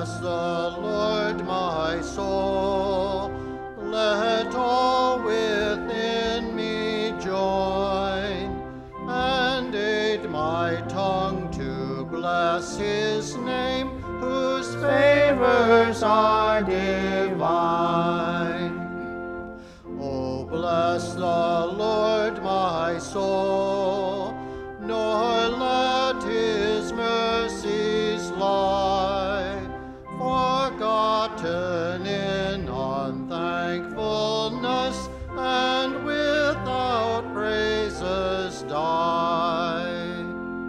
bless the Lord, my soul. Let all within me join, and aid my tongue to bless his name, whose favors are divine. O bless the Lord, my soul, nor let his mercies lie forgotten in unthankfulness, and without praises die.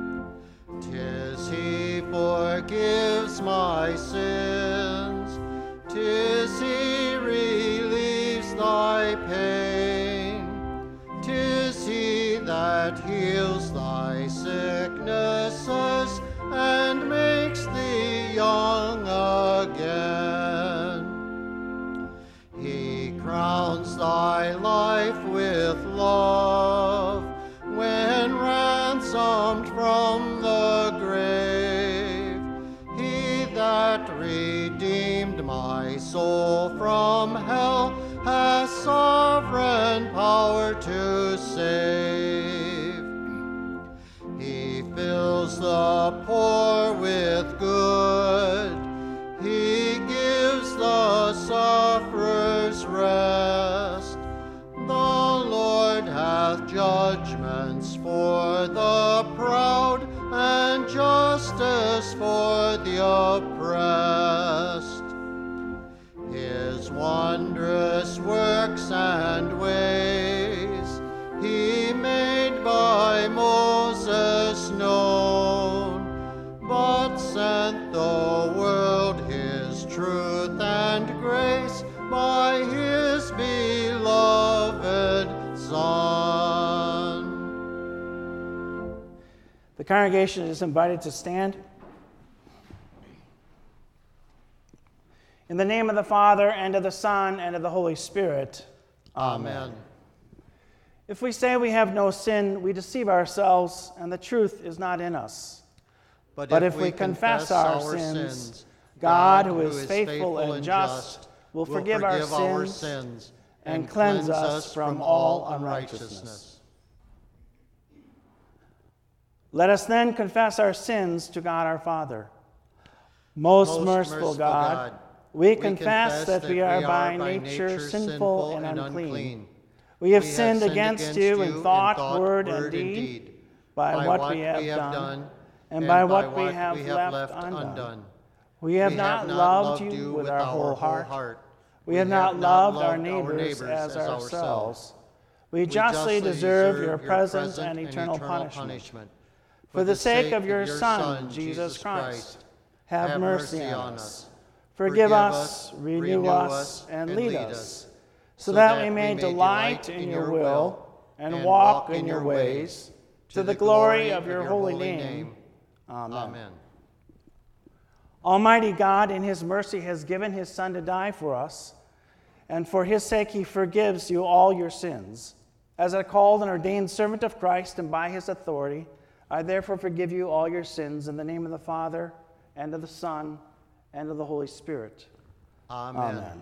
'Tis he forgives my sins, 'tis he relieves thy pain, 'tis he that heals thy sicknesses and makes thee young again. He crowns thy life with love when ransomed from the grave. He that redeemed my soul from hell has sovereign power to save. He fills the poor with good, he gives the sufferers rest. The Lord hath judgments for the proud, and justice for the oppressed. His wondrous works and ways he made by Moses known, but sent the world his truth and grace by his beloved Son. The congregation is invited to stand. In the name of the Father, and of the Son, and of the Holy Spirit. Amen. If we say we have no sin, we deceive ourselves, and the truth is not in us. But if we confess our sins, God, who is faithful and just, will forgive our sins and cleanse us from all unrighteousness. Let us then confess our sins to God our Father. Most merciful God, we confess that we are by nature sinful and unclean. We have sinned against you in thought, word, and deed, by what we have done, and by what we have left undone. We have not loved you with our whole heart. We have not loved our neighbors as ourselves. We justly deserve your present and eternal punishment. For the sake of your Son, Jesus Christ, have mercy on us. Forgive us, renew us, and lead us, so that we may delight in your will and walk in your ways, to the glory of your holy name. Amen. Almighty God, in his mercy, has given his Son to die for us, and for his sake he forgives you all your sins. As a called and ordained servant of Christ, and by his authority, I therefore forgive you all your sins in the name of the Father, and of the Son, and of the Holy Spirit. Amen.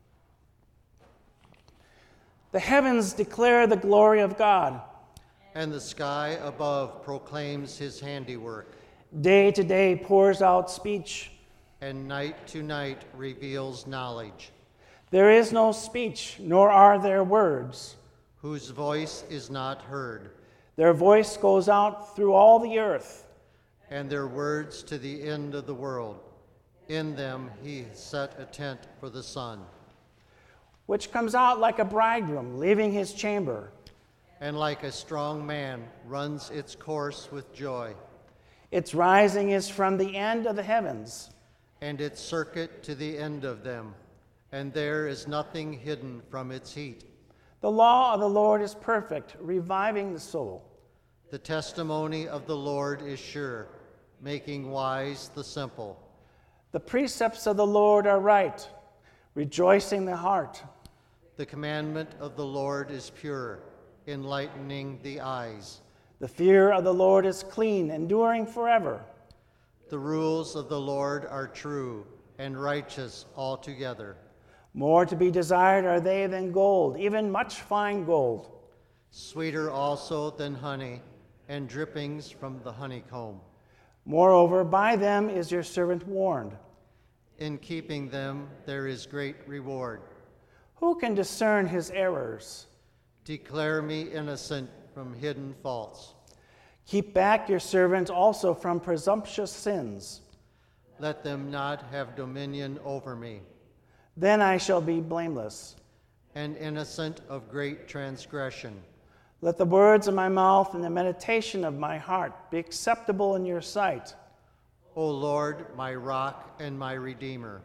The heavens declare the glory of God, and the sky above proclaims his handiwork. Day to day pours out speech, and night to night reveals knowledge. There is no speech, nor are there words, whose voice is not heard. Their voice goes out through all the earth, and their words to the end of the world. In them he set a tent for the sun, which comes out like a bridegroom leaving his chamber, and like a strong man runs its course with joy. Its rising is from the end of the heavens, and its circuit to the end of them, and there is nothing hidden from its heat. The law of the Lord is perfect, reviving the soul. The testimony of the Lord is sure, making wise the simple. The precepts of the Lord are right, rejoicing the heart. The commandment of the Lord is pure, enlightening the eyes. The fear of the Lord is clean, enduring forever. The rules of the Lord are true, and righteous altogether. More to be desired are they than gold, even much fine gold. Sweeter also than honey, and drippings from the honeycomb. Moreover, by them is your servant warned. In keeping them there is great reward. Who can discern his errors? Declare me innocent from hidden faults. Keep back your servant also from presumptuous sins. Let them not have dominion over me. Then I shall be blameless, and innocent of great transgression. Let the words of my mouth and the meditation of my heart be acceptable in your sight, O Lord, my rock and my redeemer.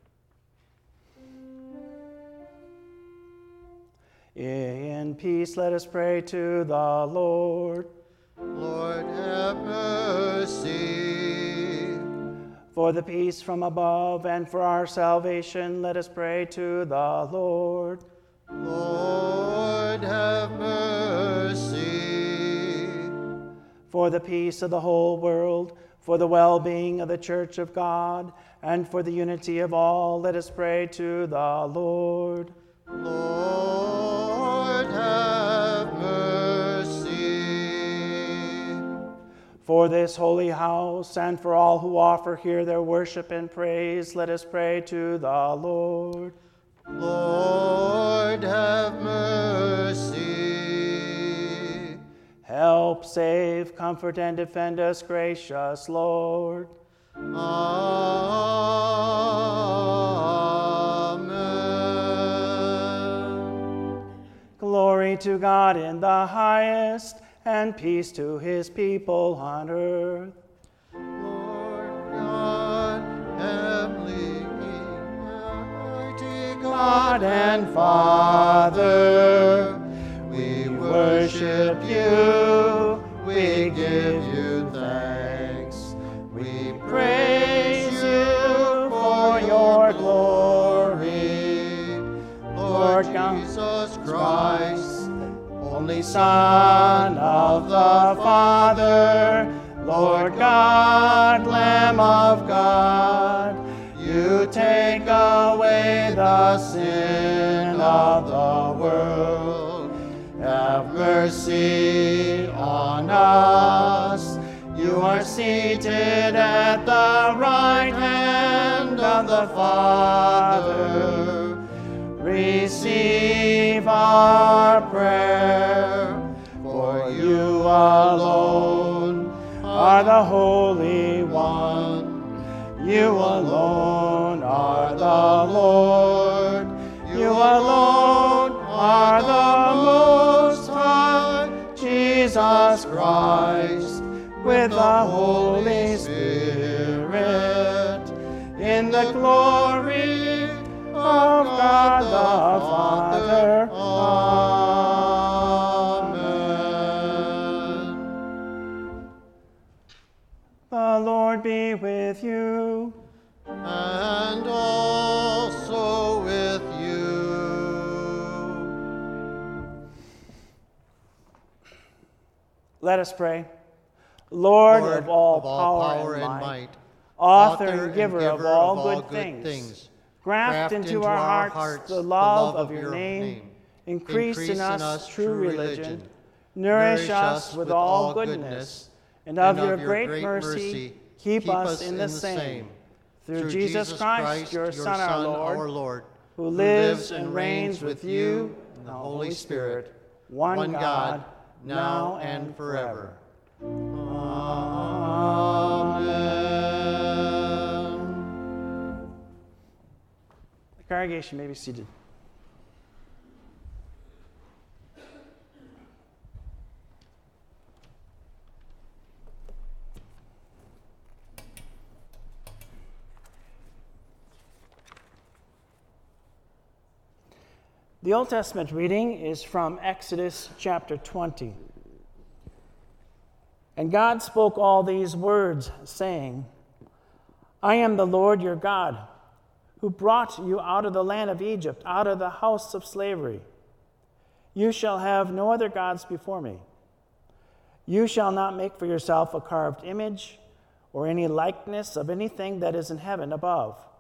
In peace let us pray to the Lord. Lord, have mercy. For the peace from above and for our salvation, let us pray to the Lord. Lord, have mercy. For the peace of the whole world, for the well-being of the Church of God, and for the unity of all, let us pray to the Lord. Lord, have mercy. For this holy house, and for all who offer here their worship and praise, let us pray to the Lord. Lord, have mercy. Help, save, comfort, and defend us, gracious Lord. Amen. Glory to God in the highest, and peace to his people on earth. Lord God, heavenly, mighty God and Father, we worship you, we give you thanks, we praise you for your glory. Lord Jesus Christ, only Son of the Father, Lord God, Lamb of God, you take away the sin of the world. Have mercy on us. You are seated at the right hand of the Father. Receive our prayer, for you alone are the Holy One. You alone are the Lord. You alone are the Most High, Jesus Christ, with the Holy Spirit, in the glory of God the Father. Amen. The Lord be with you. and also with you. Let us pray. Lord of all power and might, author and giver of all good things, graft into our hearts the love of your name, increase in us true religion, nourish us with all goodness, and of your great mercy keep us in the same. Through Jesus Christ, your Son, our Lord, who lives and reigns with you in the Holy Spirit, one God, now and forever. Amen. The congregation may be seated. The Old Testament reading is from Exodus chapter 20. And God spoke all these words, saying, I am the Lord your God, who brought you out of the land of Egypt, out of the house of slavery. You shall have no other gods before me. You shall not make for yourself a carved image or any likeness of anything that is in heaven above,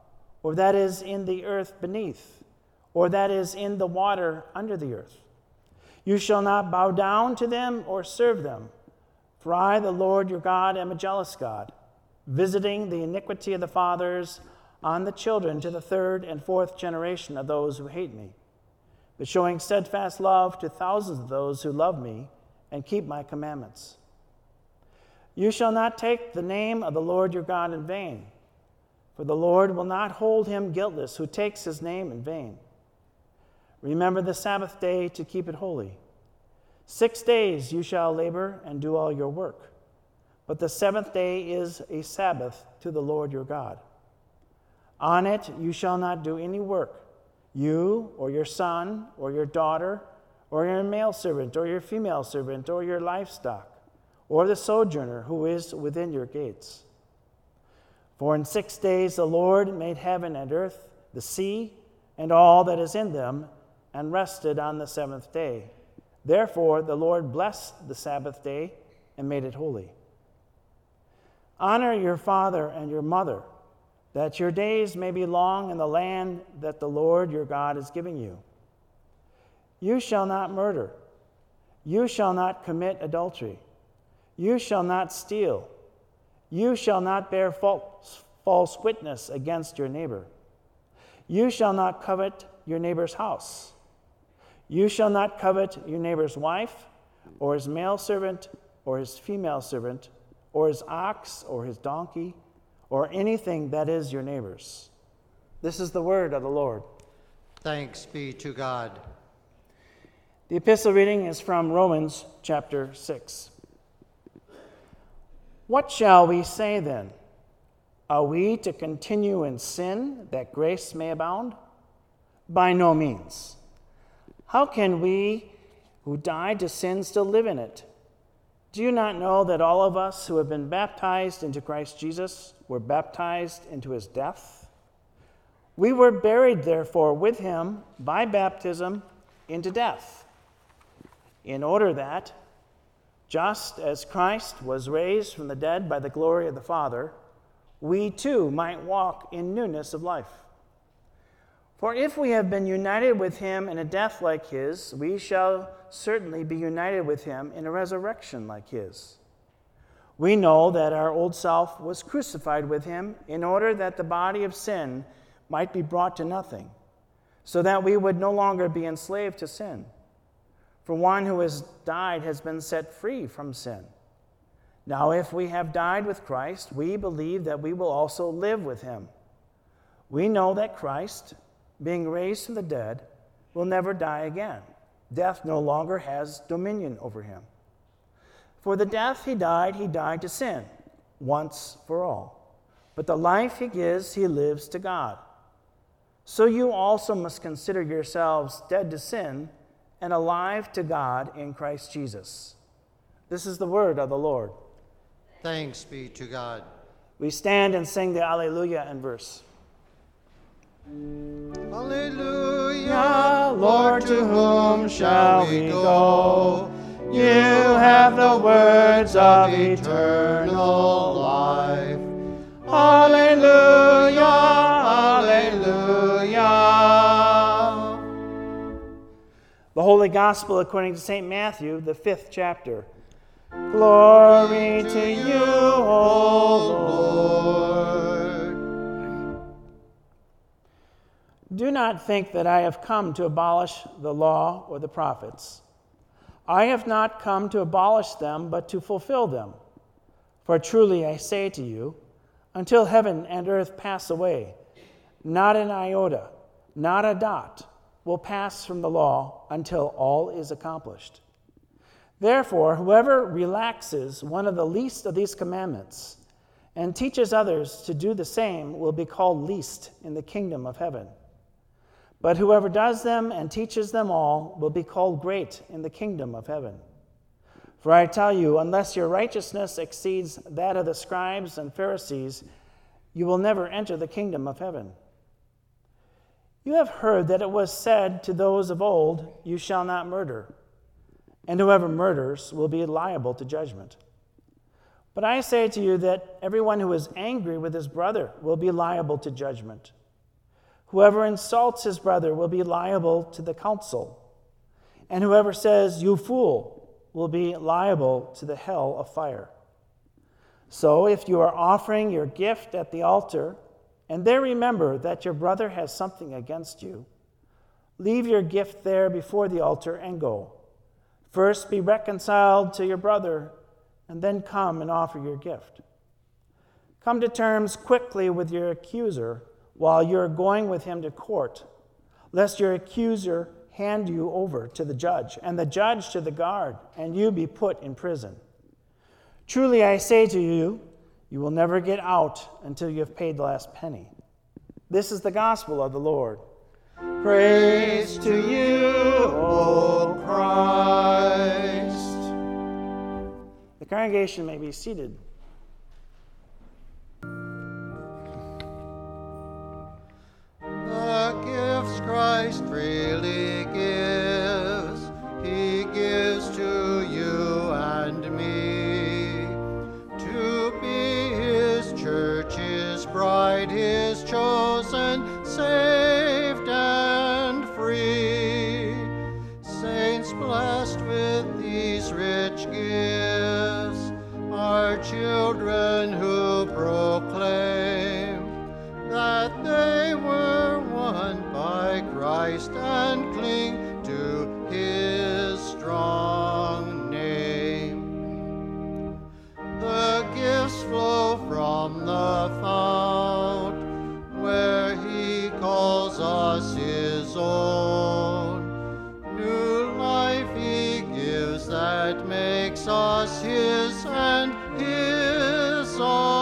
or that is in the earth beneath, or that is in the water under the earth. You shall not bow down to them or serve them, for I, the Lord your God, am a jealous God, visiting the iniquity of the fathers on the children to the third and fourth generation of those who hate me, but showing steadfast love to thousands of those who love me and keep my commandments. You shall not take the name of the Lord your God in vain, for the Lord will not hold him guiltless who takes his name in vain. Remember the Sabbath day to keep it holy. 6 days you shall labor and do all your work, but the seventh day is a Sabbath to the Lord your God. On it you shall not do any work, you or your son or your daughter or your male servant or your female servant or your livestock or the sojourner who is within your gates. For in 6 days the Lord made heaven and earth, the sea, and all that is in them, and rested on the seventh day. Therefore the Lord blessed the Sabbath day and made it holy. Honor your father and your mother, that your days may be long in the land that the Lord your God is giving you. You shall not murder. You shall not commit adultery. You shall not steal. You shall not bear false witness against your neighbor. You shall not covet your neighbor's house. You shall not covet your neighbor's wife, or his male servant, or his female servant, or his ox, or his donkey, or anything that is your neighbor's. This is the word of the Lord. Thanks be to God. The epistle reading is from Romans chapter 6. What shall we say then? Are we to continue in sin that grace may abound? By no means. How can we who died to sin still live in it? Do you not know that all of us who have been baptized into Christ Jesus were baptized into his death? We were buried, therefore, with him by baptism into death, in order that, just as Christ was raised from the dead by the glory of the Father, we too might walk in newness of life. For if we have been united with him in a death like his, we shall certainly be united with him in a resurrection like his. We know that our old self was crucified with him in order that the body of sin might be brought to nothing, so that we would no longer be enslaved to sin. For one who has died has been set free from sin. Now, if we have died with Christ, we believe that we will also live with him. We know that Christ, being raised from the dead, will never die again. Death no longer has dominion over him. For the death he died to sin, once for all. But the life he gives, he lives to God. So you also must consider yourselves dead to sin and alive to God in Christ Jesus. This is the word of the Lord. Thanks be to God. We stand and sing the Alleluia in verse. Alleluia, Lord, to whom shall we go? You have the words of eternal life. Alleluia, alleluia. The Holy Gospel according to St. Matthew, the 5th chapter. Glory to you, O Lord. Do not think that I have come to abolish the law or the prophets. I have not come to abolish them, but to fulfill them. For truly I say to you, until heaven and earth pass away, not an iota, not a dot, will pass from the law until all is accomplished. Therefore, whoever relaxes one of the least of these commandments and teaches others to do the same will be called least in the kingdom of heaven. But whoever does them and teaches them all will be called great in the kingdom of heaven. For I tell you, unless your righteousness exceeds that of the scribes and Pharisees, you will never enter the kingdom of heaven. You have heard that it was said to those of old, you shall not murder, and whoever murders will be liable to judgment. But I say to you that everyone who is angry with his brother will be liable to judgment. Whoever insults his brother will be liable to the council, and whoever says, "You fool," will be liable to the hell of fire. So if you are offering your gift at the altar, and there remember that your brother has something against you, leave your gift there before the altar and go. First be reconciled to your brother, and then come and offer your gift. Come to terms quickly with your accuser while you're going with him to court, lest your accuser hand you over to the judge, and the judge to the guard, and you be put in prison. Truly I say to you, you will never get out until you have paid the last penny. This is the gospel of the Lord. Praise to you, O Christ. The congregation may be seated. The gifts Christ freely gives, he gives to you and me, to be his church, his bride, his chosen, saved and free. Saints blessed with these rich gifts are children who proclaim that they were won by Christ and cling to his strong name. The gifts flow from the fount where he calls us his own. New life he gives that makes us his and his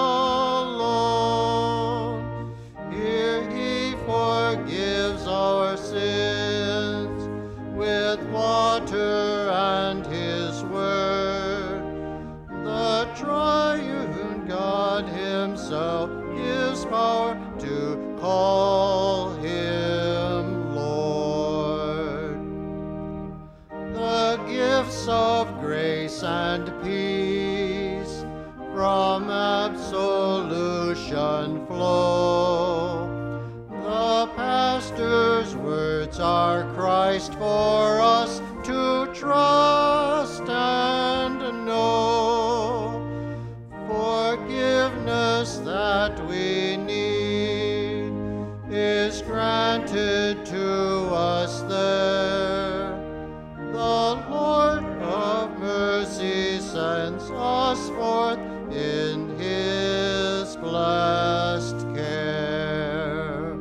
alone. Here he forgives our sins with water and his word. The triune God himself gives power to call him Lord. The gifts of grace and peace from absolution flow. The pastor's words are Christ for us to trust and know. Forgiveness that we need is granted to us there. The Lord of mercy sends us forth in his blessed care.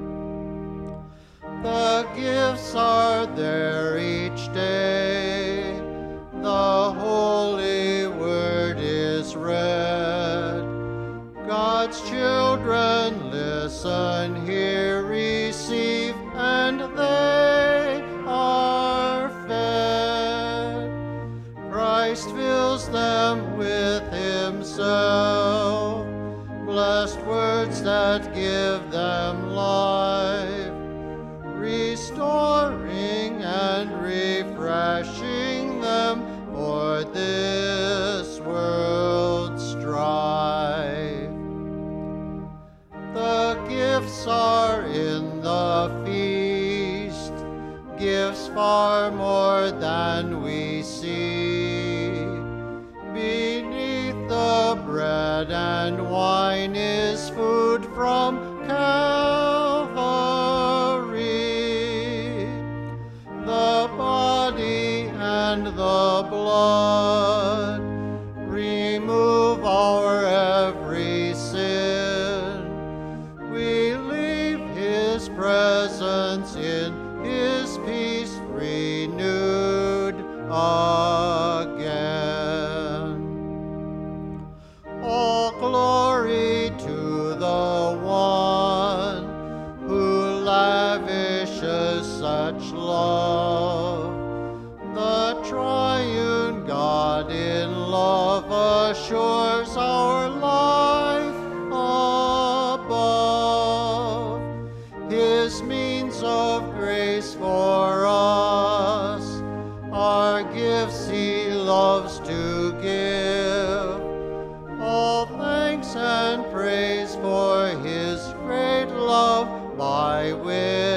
The gifts are there each day. The holy word is read. God's children listen, hear, receive, and they are fed. Christ fills them with himself, blessed words that give them life, restoring and refreshing them for this world's strife. The gifts are in the feast, gifts far more than we see. Beneath the bread and wine is food from Calvary. The body and the blood remove our every sin. We leave his presence in his peace renewed again. All glory to the one who lavishes such love. The triune God in love assures our life above. His means of grace for us are gifts he loves to give. All thanks and praise for his great love by which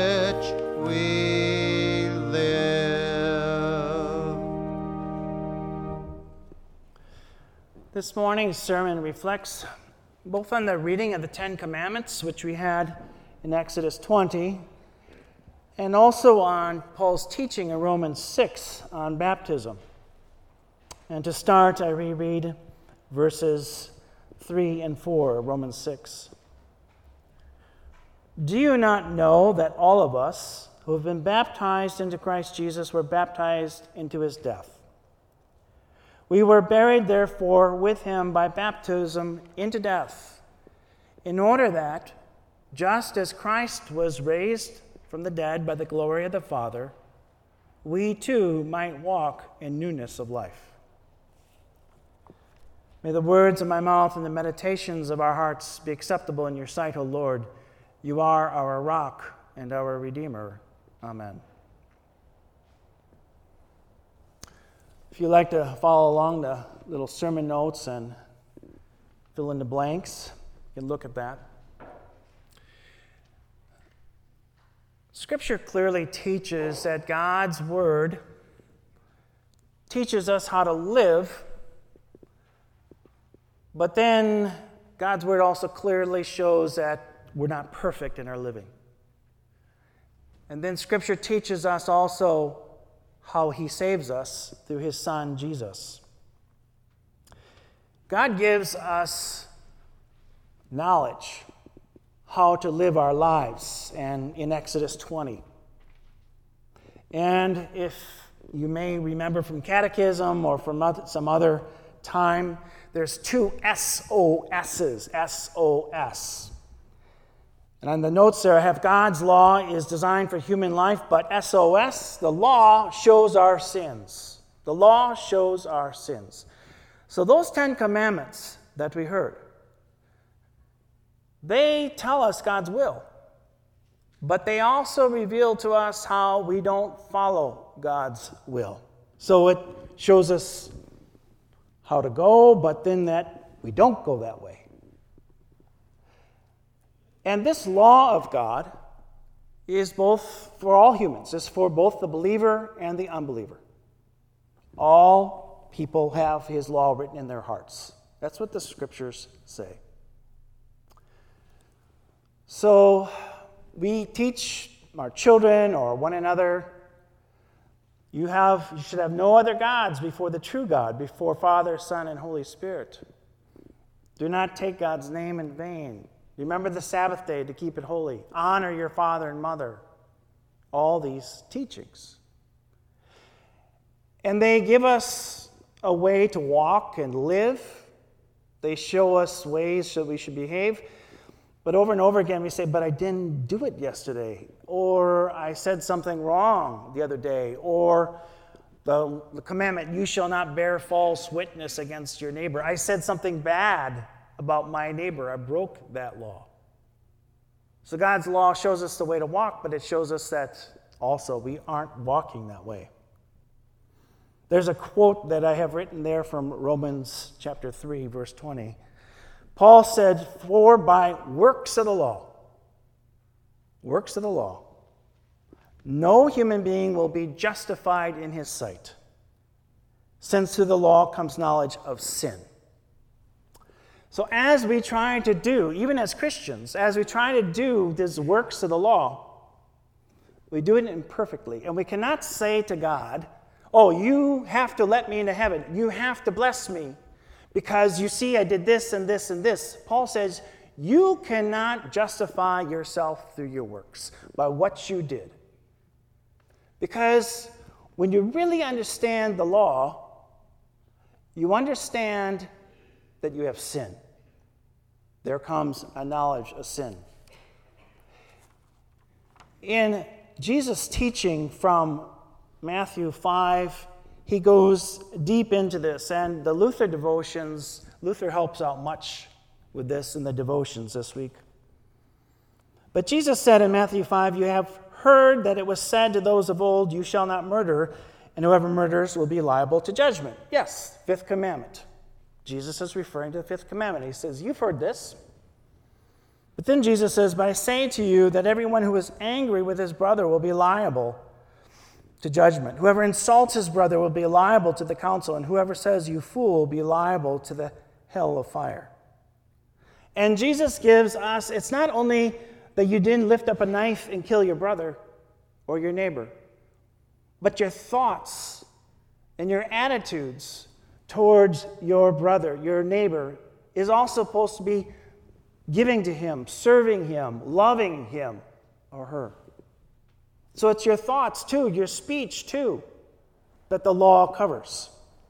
This morning's sermon reflects both on the reading of the Ten Commandments, which we had in Exodus 20, and also on Paul's teaching in Romans 6 on baptism. And to start, I reread verses 3 and 4 of Romans 6. Do you not know that all of us who have been baptized into Christ Jesus were baptized into his death? We were buried, therefore, with him by baptism into death, in order that, just as Christ was raised from the dead by the glory of the Father, we too might walk in newness of life. May the words of my mouth and the meditations of our hearts be acceptable in your sight, O Lord. You are our rock and our Redeemer. Amen. If you'd like to follow along the little sermon notes and fill in the blanks, you can look at that. Scripture clearly teaches that God's Word teaches us how to live, but then God's Word also clearly shows that we're not perfect in our living. And then Scripture teaches us also how he saves us through his Son, Jesus. God gives us knowledge how to live our lives, and in Exodus 20. And if you may remember from catechism or from some other time, there's two SOSs, S-O-S. And on the notes there, I have God's law is designed for human life, but SOS, the law shows our sins. The law shows our sins. So those 10 commandments that we heard, they tell us God's will, but they also reveal to us how we don't follow God's will. So it shows us how to go, but then that we don't go that way. And this law of God is both for all humans. It's for both the believer and the unbeliever. All people have his law written in their hearts. That's what the Scriptures say. So we teach our children or one another, you should have no other gods before the true God, before Father, Son, and Holy Spirit. Do not take God's name in vain. Remember the Sabbath day to keep it holy. Honor your father and mother. All these teachings. And they give us a way to walk and live. They show us ways that we should behave. But over and over again we say, but I didn't do it yesterday. Or I said something wrong the other day. Or the commandment, you shall not bear false witness against your neighbor. I said something bad about my neighbor. I broke that law. So God's law shows us the way to walk, but it shows us that also we aren't walking that way. There's a quote that I have written there from Romans chapter 3, verse 20. Paul said, for by works of the law, no human being will be justified in his sight, since through the law comes knowledge of sin. So as we try to do, even as Christians, as we try to do these works of the law, we do it imperfectly. And we cannot say to God, oh, you have to let me into heaven. You have to bless me because you see I did this and this and this. Paul says, you cannot justify yourself through your works by what you did. Because when you really understand the law, you understand that you have sin. There comes a knowledge of sin. In Jesus' teaching from Matthew 5, he goes deep into this. And the Luther devotions, Luther helps out much with this in the devotions this week. But Jesus said in Matthew 5, you have heard that it was said to those of old, you shall not murder, and whoever murders will be liable to judgment. Yes, fifth commandment. Jesus is referring to the fifth commandment. He says, you've heard this. But then Jesus says, but I say to you that everyone who is angry with his brother will be liable to judgment. Whoever insults his brother will be liable to the council, and whoever says, you fool, will be liable to the hell of fire. And Jesus gives us, it's not only that you didn't lift up a knife and kill your brother or your neighbor, but your thoughts and your attitudes towards your brother, your neighbor, is also supposed to be giving to him, serving him, loving him or her. So it's your thoughts too, your speech too, that the law covers.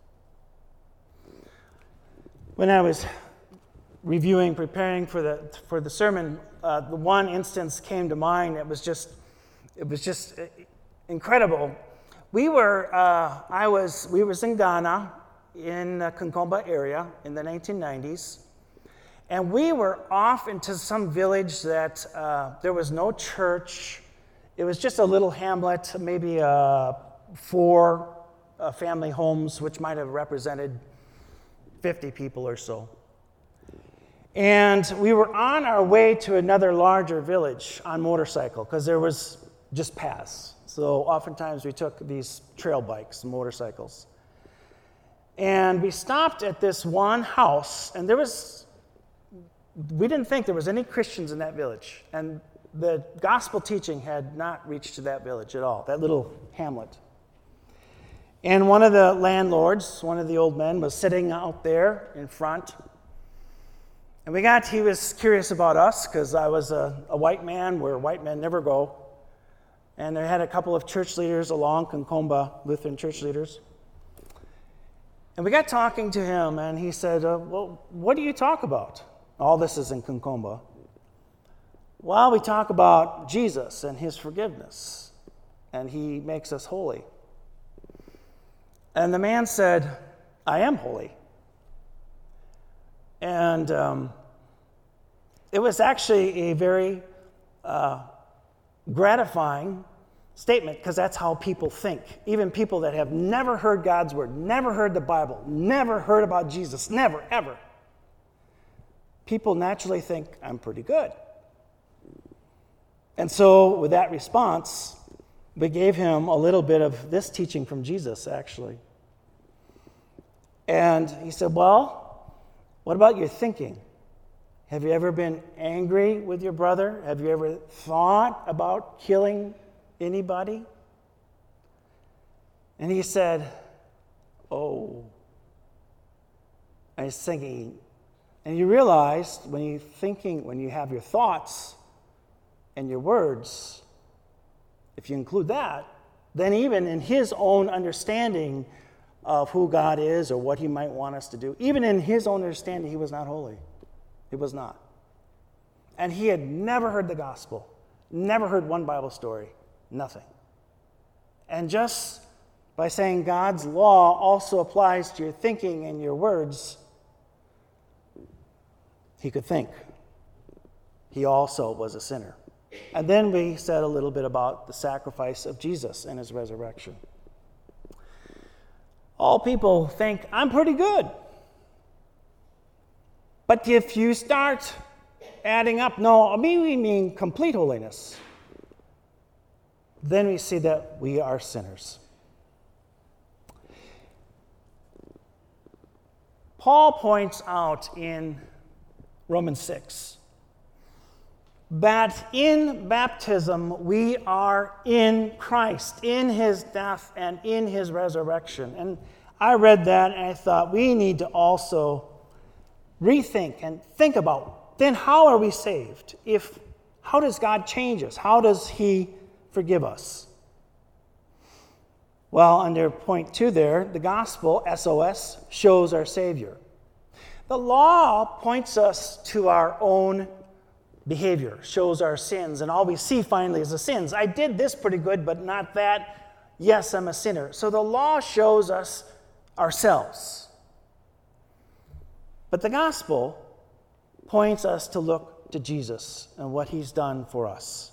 When I was preparing for the sermon, the one instance came to mind. It was just incredible. We were in Ghana, in the Concomba area in the 1990s, and we were off into some village that there was no church. It was just a little hamlet, maybe 4 family homes, which might have represented 50 people or so. And we were on our way to another larger village on motorcycle because there was just paths. So oftentimes we took these trail bikes, motorcycles. And we stopped at this one house, and we didn't think there was any Christians in that village. And the gospel teaching had not reached to that village at all, that little hamlet. And one of the landlords, one of the old men, was sitting out there in front. And he was curious about us because I was a white man where white men never go. And they had a couple of church leaders along, Concomba Lutheran church leaders. And we got talking to him, and he said, well, what do you talk about? All this is in Concomba. Well, we talk about Jesus and his forgiveness, and he makes us holy. And the man said, I am holy. And it was actually a very gratifying statement because that's how people think. Even people that have never heard God's word, never heard the Bible, never heard about Jesus, never, ever. People naturally think, I'm pretty good. And so with that response, we gave him a little bit of this teaching from Jesus, actually. And he said, well, what about your thinking? Have you ever been angry with your brother? Have you ever thought about killing anybody? And he said, oh. I was thinking, and you realize when you have your thoughts and your words, if you include that, then even in his own understanding of who God is or what he might want us to do, even in his own understanding, he was not holy. He was not. And he had never heard the gospel, never heard one Bible story, nothing. And just by saying God's law also applies to your thinking and your words, he could think. He also was a sinner. And then we said a little bit about the sacrifice of Jesus and his resurrection. All people think, I'm pretty good. But if you start adding up, no, we mean complete holiness, then we see that we are sinners. Paul points out in Romans 6 that in baptism we are in Christ, in his death and in his resurrection. And I read that and I thought we need to also rethink and think about, then how are we saved? How does God change us? How does he forgive us? Well, under point 2 there, the gospel, SOS, shows our Savior. The law points us to our own behavior, shows our sins, and all we see finally is the sins. I did this pretty good, but not that. Yes, I'm a sinner. So the law shows us ourselves. But the gospel points us to look to Jesus and what he's done for us.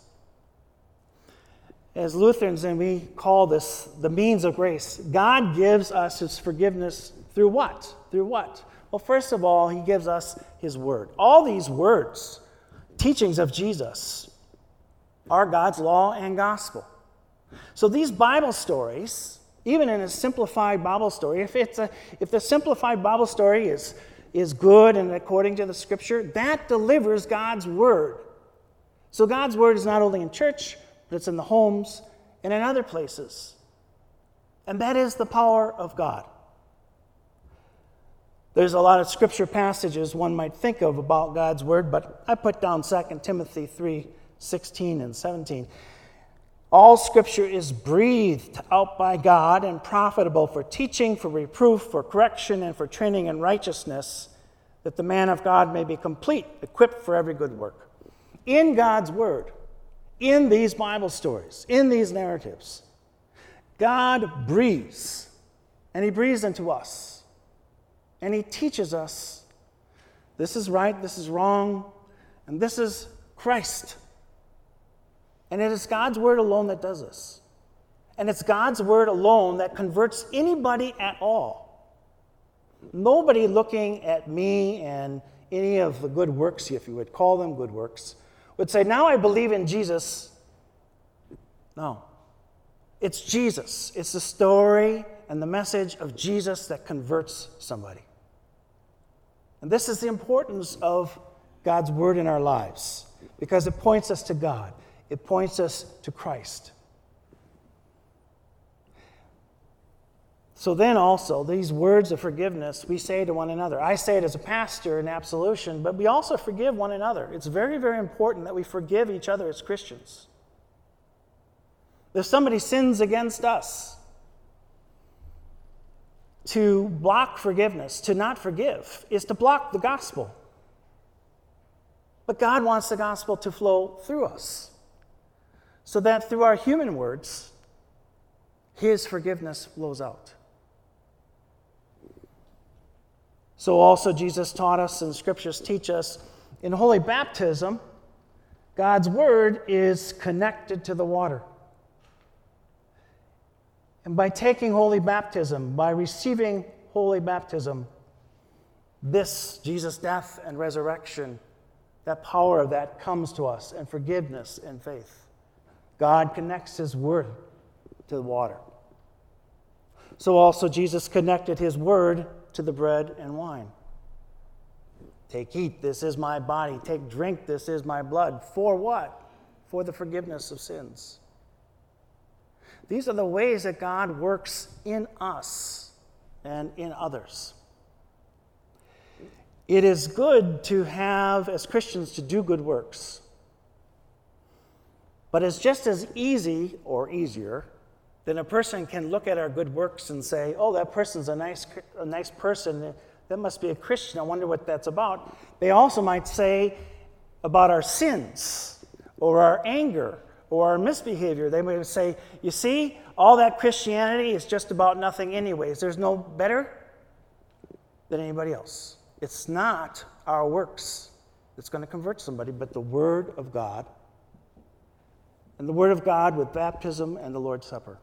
As Lutherans, and we call this the means of grace, God gives us his forgiveness through what? Through what? Well, first of all, he gives us his word. All these words, teachings of Jesus, are God's law and gospel. So these Bible stories, even in a simplified Bible story, if the simplified Bible story is is good and according to the Scripture, that delivers God's Word. So God's Word is not only in church, but it's in the homes and in other places. And that is the power of God. There's a lot of Scripture passages one might think of about God's Word, but I put down 2 Timothy 3:16 and 17. All Scripture is breathed out by God and profitable for teaching, for reproof, for correction, and for training in righteousness, that the man of God may be complete, equipped for every good work. In God's Word, in these Bible stories, in these narratives, God breathes, and He breathes into us, and He teaches us this is right, this is wrong, and this is Christ. And it is God's Word alone that does this. And it's God's Word alone that converts anybody at all. Nobody looking at me and any of the good works, if you would call them good works, would say, now I believe in Jesus. No. It's Jesus. It's the story and the message of Jesus that converts somebody. And this is the importance of God's Word in our lives, because it points us to God. It points us to Christ. So then also, these words of forgiveness we say to one another. I say it as a pastor in absolution, but we also forgive one another. It's very, very important that we forgive each other as Christians. If somebody sins against us, to block forgiveness, to not forgive, is to block the gospel. But God wants the gospel to flow through us, so that through our human words, His forgiveness flows out. So also Jesus taught us, and the Scriptures teach us, in holy baptism, God's Word is connected to the water. And by taking holy baptism, by receiving holy baptism, this, Jesus' death and resurrection, that power of that comes to us, and forgiveness and faith. God connects His Word to the water. So also Jesus connected His Word to the bread and wine. Take, eat, this is my body. Take, drink, this is my blood. For what? For the forgiveness of sins. These are the ways that God works in us and in others. It is good to have, as Christians, to do good works. But it's just as easy or easier than a person can look at our good works and say, oh, that person's a nice person. That must be a Christian. I wonder what that's about. They also might say about our sins or our anger or our misbehavior. They might say, you see, all that Christianity is just about nothing anyways. There's no better than anybody else. It's not our works that's going to convert somebody, but the Word of God. And the Word of God with baptism and the Lord's Supper.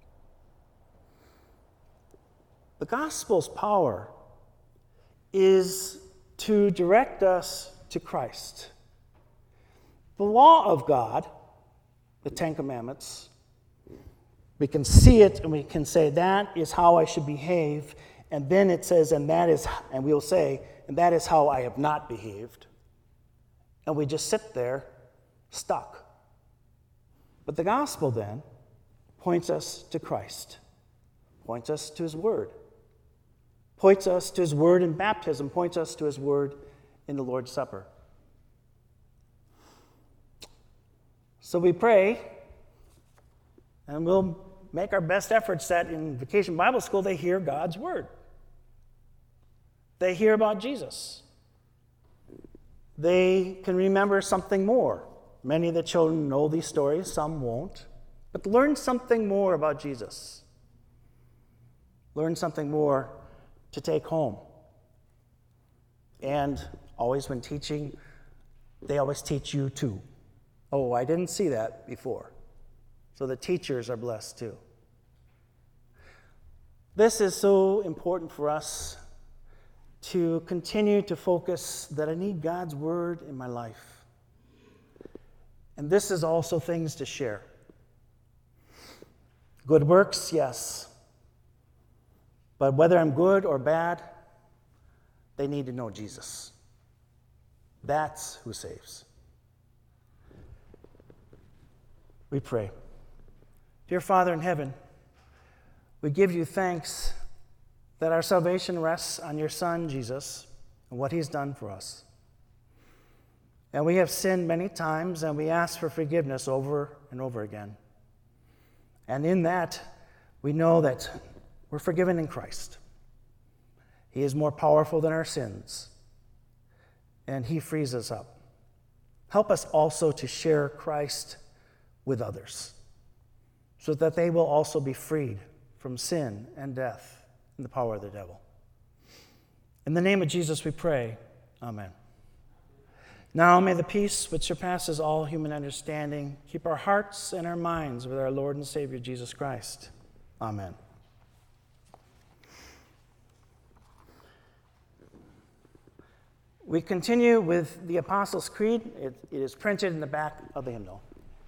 The gospel's power is to direct us to Christ. The law of God, the Ten Commandments, we can see it and we can say, that is how I should behave. And then it says, and we'll say, and that is how I have not behaved. And we just sit there stuck. But the gospel then points us to Christ, points us to His Word, points us to His Word in baptism, points us to His Word in the Lord's Supper. So we pray, and we'll make our best efforts that in Vacation Bible School they hear God's Word. They hear about Jesus. They can remember something more. Many of the children know these stories, some won't. But learn something more about Jesus. Learn something more to take home. And always when teaching, they always teach you too. Oh, I didn't see that before. So the teachers are blessed too. This is so important for us to continue to focus that I need God's Word in my life. And this is also things to share. Good works, yes. But whether I'm good or bad, They need to know Jesus. That's who saves. We pray. Dear Father in heaven, we give you thanks that our salvation rests on your Son, Jesus, and what he's done for us. And we have sinned many times, and we ask for forgiveness over and over again. And in that, we know that we're forgiven in Christ. He is more powerful than our sins, and he frees us up. Help us also to share Christ with others, so that they will also be freed from sin and death and the power of the devil. In the name of Jesus we pray. Amen. Now may the peace which surpasses all human understanding keep our hearts and our minds with our Lord and Savior Jesus Christ. Amen. We continue with the Apostles' Creed. It is printed in the back of the hymnal.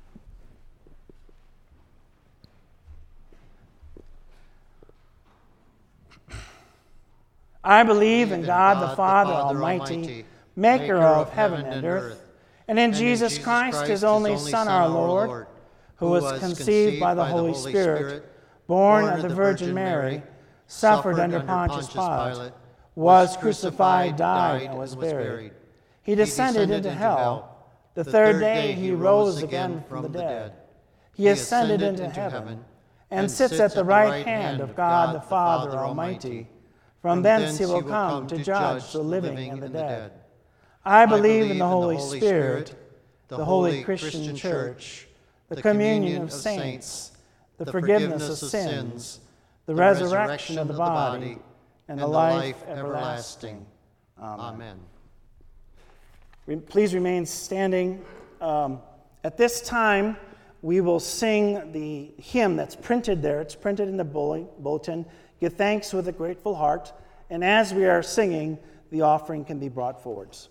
I believe in God the Father Almighty, maker of heaven and earth, and in Jesus Christ, his only Son, our Lord, who was conceived by the Holy Spirit, born of the Virgin Mary, suffered under Pontius Pilate, was crucified, died, and was buried. He descended into hell. The third day he rose again from the dead. He ascended into heaven and sits at the right hand of God the Father Almighty. From thence he will come to judge the living and the dead. I believe in the Holy Spirit, the holy Christian church, the communion of saints, the forgiveness of sins, the resurrection of the body, and the life everlasting. Amen. Please remain standing. At this time, we will sing the hymn that's printed there. It's printed in the bulletin. Give thanks with a grateful heart. And as we are singing, the offering can be brought forwards.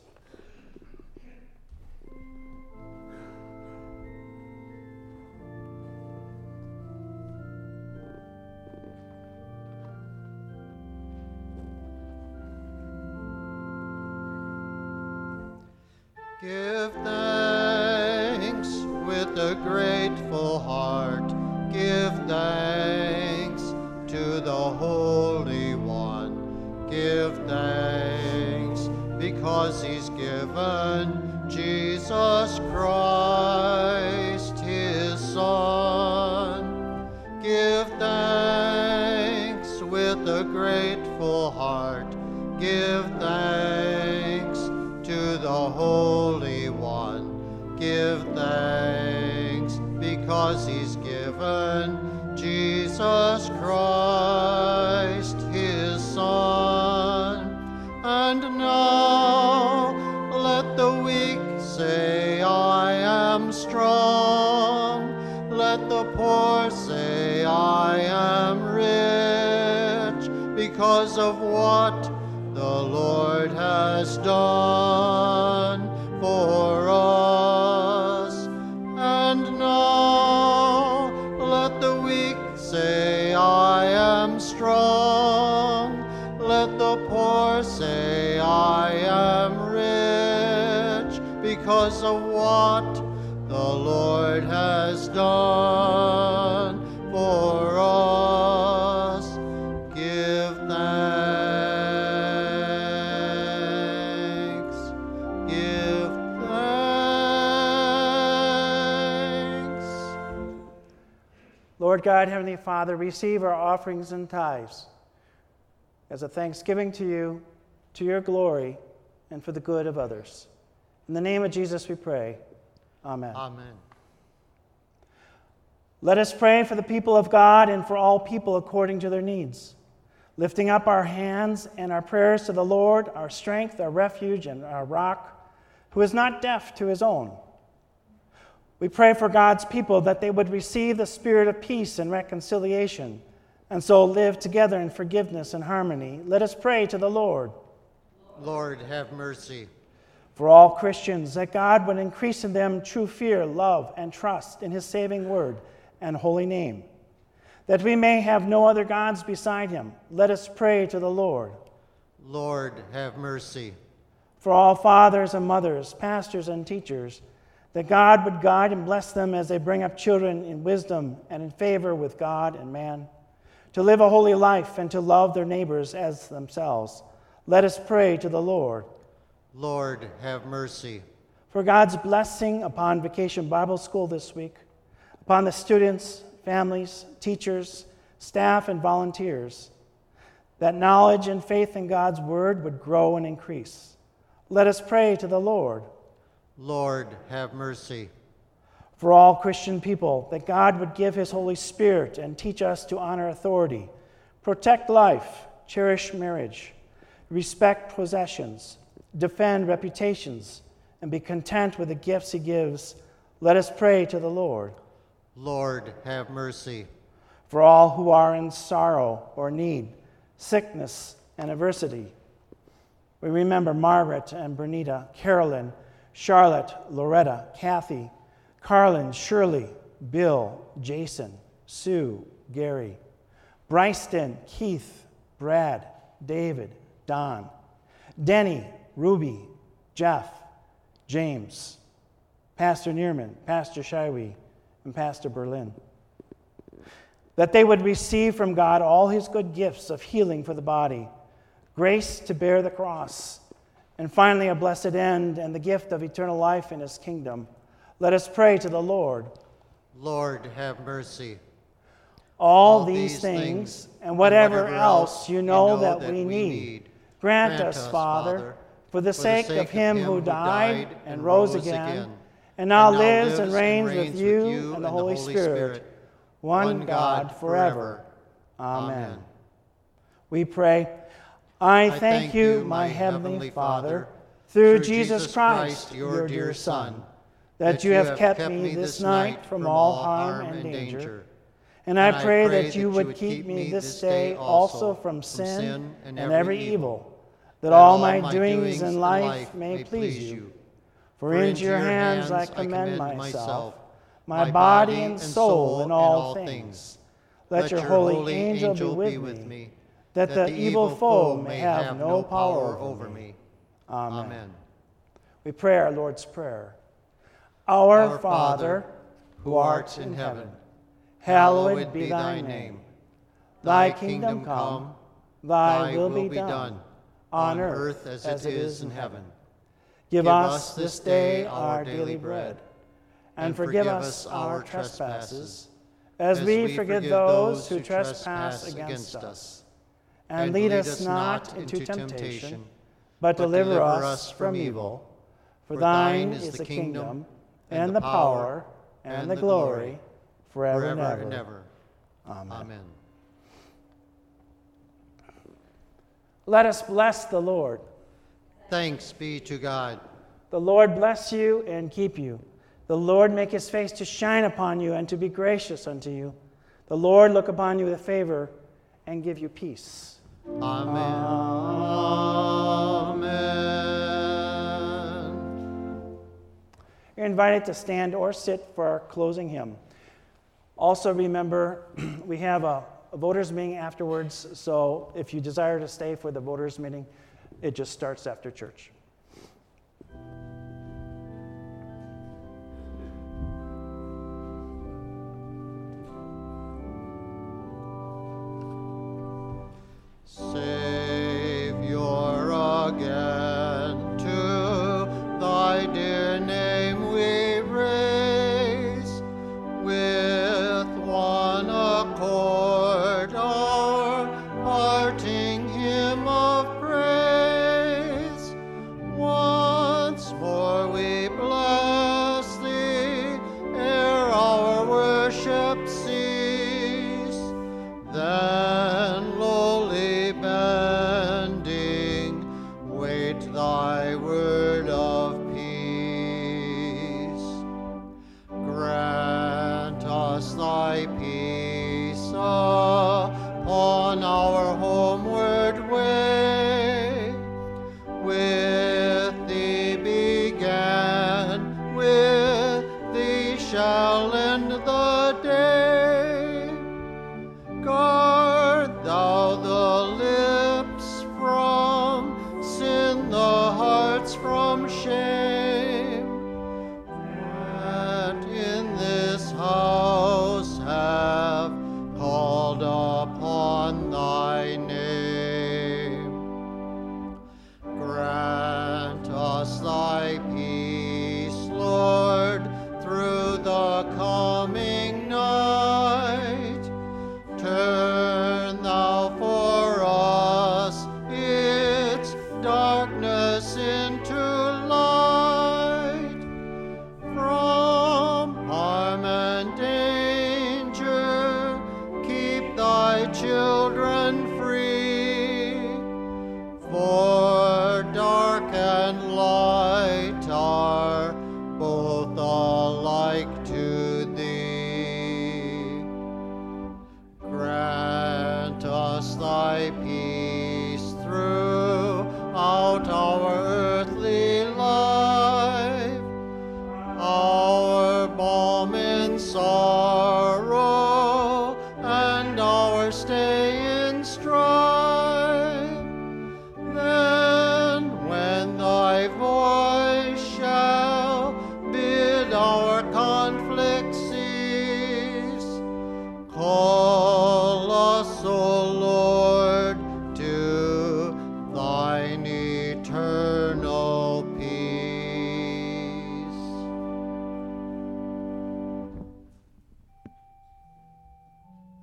Give thanks with a grateful heart. Give thanks to the Holy One. Give thanks because he's given Jesus Christ, his Son. Give thanks with a grateful heart. Give thanks to the Holy One. Give thanks because he's given Jesus Christ, his Son. And now let the weak say, I am strong. Let the poor say, I am rich, because of what the Lord has done for us. And now let the weak say, I am strong. Let the poor say, I am rich, because of what the Lord has done for us. Give thanks. Give thanks. Lord God, Heavenly Father, receive our offerings and tithes as a thanksgiving to you, to your glory, and for the good of others. In the name of Jesus we pray. Amen. Amen. Let us pray for the people of God and for all people according to their needs, lifting up our hands and our prayers to the Lord, our strength, our refuge, and our rock, who is not deaf to his own. We pray for God's people that they would receive the spirit of peace and reconciliation, and so live together in forgiveness and harmony. Let us pray to the Lord. Lord, have mercy. For all Christians, that God would increase in them true fear, love, and trust in his saving word and holy name, that we may have no other gods beside him. Let us pray to the Lord. Lord, have mercy. For all fathers and mothers, pastors and teachers, that God would guide and bless them as they bring up children in wisdom and in favor with God and man, to live a holy life and to love their neighbors as themselves. Let us pray to the Lord. Lord, have mercy. For God's blessing upon Vacation Bible School this week, upon the students, families, teachers, staff, and volunteers, that knowledge and faith in God's word would grow and increase. Let us pray to the Lord. Lord, have mercy. For all Christian people, that God would give his Holy Spirit and teach us to honor authority, protect life, cherish marriage, respect possessions, defend reputations, and be content with the gifts he gives. Let us pray to the Lord. Lord, have mercy. For all who are in sorrow or need, sickness and adversity, we remember Margaret and Bernita, Carolyn, Charlotte, Loretta, Kathy, Carlin, Shirley, Bill, Jason, Sue, Gary, Bryston, Keith, Brad, David, Don, Denny, Ruby, Jeff, James, Pastor Neerman, Pastor Shiwi, and Pastor Berlin. That they would receive from God all his good gifts of healing for the body, grace to bear the cross, and finally a blessed end and the gift of eternal life in his kingdom. Let us pray to the Lord. Lord, have mercy. All these things and whatever else you know that we need, grant us, Father, for the sake of him who died and rose again, and now lives and reigns with you and the Holy Spirit, one God forever. Amen. We pray, I thank you, my heavenly Father, through Jesus Christ, your dear Son, that you have kept me this night from all harm and danger. And I pray that you would keep me this day also from sin and every evil, that all my doings in life may please you. For into your hands I commend myself, my body and soul in all things. Let your holy angel be with me, that the evil foe may have no power over me. Amen. We pray our Lord's Prayer. Our Father, who art in heaven, hallowed be thy name. Thy kingdom come, thy will be done, on earth as it is in heaven. Give us this day our daily bread, and forgive us our trespasses, as we forgive those who trespass against us. And lead us not into temptation, but deliver us from evil. For thine is the kingdom, and the power, and the glory, forever and ever. Amen. Let us bless the Lord. Thanks be to God. The Lord bless you and keep you. The Lord make his face to shine upon you and to be gracious unto you. The Lord look upon you with favor and give you peace. Amen. Amen. You're invited to stand or sit for our closing hymn. Also remember, we have a voters meeting afterwards, so if you desire to stay for the voters meeting, it just starts after church. Savior, again to thy dear name we raise, with one accord our parting hymn of praise. Once more we bless thee, ere our worship cease. Then lowly bending, wait thy word of peace. Grant us thy peace upon our homeward way. With thee began, with thee shall end the day. Guard thou the lips from hearts from shame, that in this house have called upon thy name. Grant us thy peace, Lord, through the coming night. Turn thou for us its darkness into light. From harm and danger, keep thy children free. For dark and light are both alike to thee. Grant us thy peace throughout our earthly life, our balm in sorrow and our stay in strife. Then when thy voice shall bid our conflict cease, call us, O Lord,